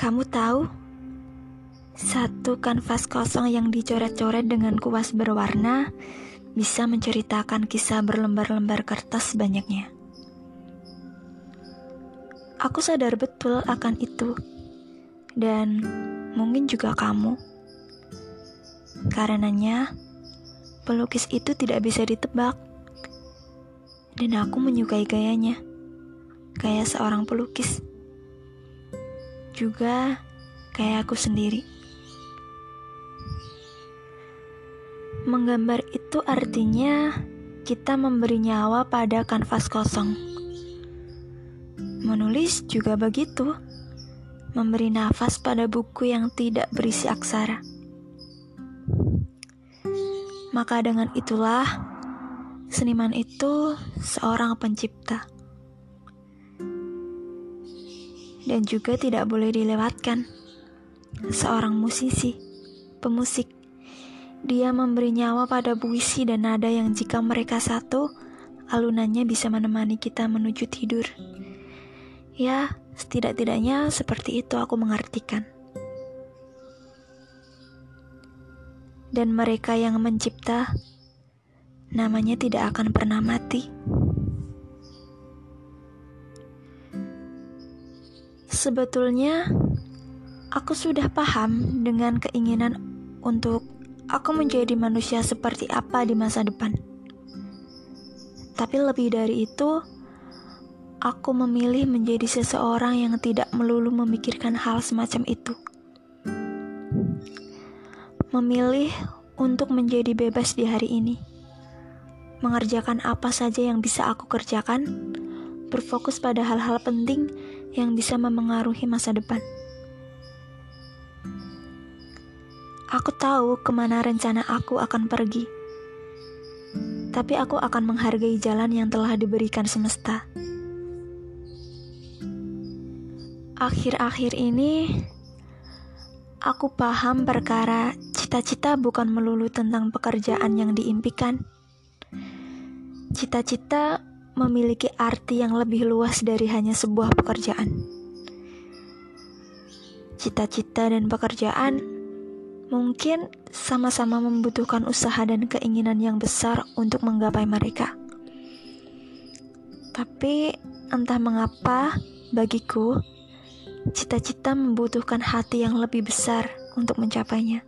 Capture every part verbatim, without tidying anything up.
Kamu tahu, satu kanvas kosong yang dicoret-coret dengan kuas berwarna bisa menceritakan kisah berlembar-lembar kertas banyaknya. Aku sadar betul akan itu, dan mungkin juga kamu. Karenanya, pelukis itu tidak bisa ditebak, dan aku menyukai gayanya, gaya seorang pelukis. Juga kayak aku sendiri. Menggambar itu artinya kita memberi nyawa pada kanvas kosong. Menulis juga begitu, memberi nafas pada buku yang tidak berisi aksara. Maka dengan itulah, seniman itu seorang pencipta. Dan juga tidak boleh dilewatkan, seorang musisi, pemusik. Dia memberi nyawa pada puisi dan nada yang jika mereka satu, alunannya bisa menemani kita menuju tidur. Ya, setidak-tidaknya seperti itu aku mengartikan. Dan mereka yang mencipta, namanya tidak akan pernah mati. Sebetulnya, aku sudah paham dengan keinginan untuk aku menjadi manusia seperti apa di masa depan. Tapi lebih dari itu, aku memilih menjadi seseorang yang tidak melulu memikirkan hal semacam itu. Memilih untuk menjadi bebas di hari ini. Mengerjakan apa saja yang bisa aku kerjakan, berfokus pada hal-hal penting yang bisa memengaruhi masa depan. Aku tahu kemana rencana aku akan pergi, tapi aku akan menghargai jalan yang telah diberikan semesta. Akhir-akhir ini, aku paham perkara cita-cita bukan melulu tentang pekerjaan yang diimpikan. Cita-cita memiliki arti yang lebih luas dari hanya sebuah pekerjaan. Cita-cita dan pekerjaan mungkin sama-sama membutuhkan usaha dan keinginan yang besar untuk menggapai mereka. Tapi entah mengapa, bagiku, cita-cita membutuhkan hati yang lebih besar untuk mencapainya.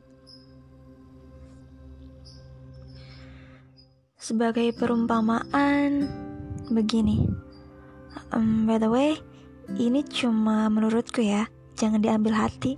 Sebagai perumpamaan, begini. Um, by the way, ini cuma menurutku ya, jangan diambil hati.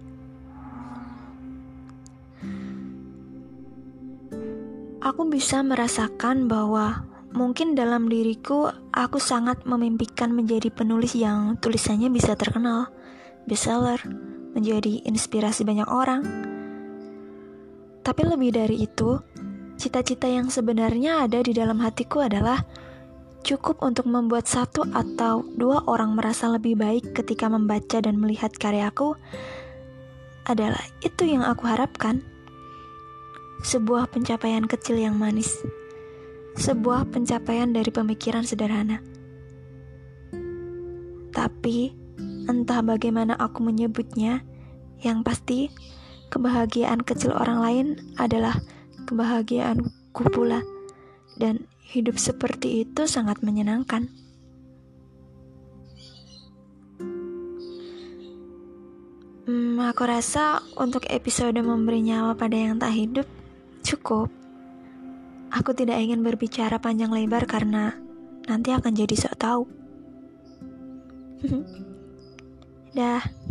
Aku bisa merasakan bahwa mungkin dalam diriku aku sangat memimpikan menjadi penulis yang tulisannya bisa terkenal, bestseller, menjadi inspirasi banyak orang. Tapi lebih dari itu, cita-cita yang sebenarnya ada di dalam hatiku adalah cukup untuk membuat satu atau dua orang merasa lebih baik ketika membaca dan melihat karyaku. Adalah itu yang aku harapkan. Sebuah pencapaian kecil yang manis. Sebuah pencapaian dari pemikiran sederhana. Tapi entah bagaimana aku menyebutnya, yang pasti kebahagiaan kecil orang lain adalah kebahagiaanku pula. Dan hidup seperti itu sangat menyenangkan. Hmm, aku rasa untuk episode memberi nyawa pada yang tak hidup cukup. Aku tidak ingin berbicara panjang lebar karena nanti akan jadi sok tahu. Dah.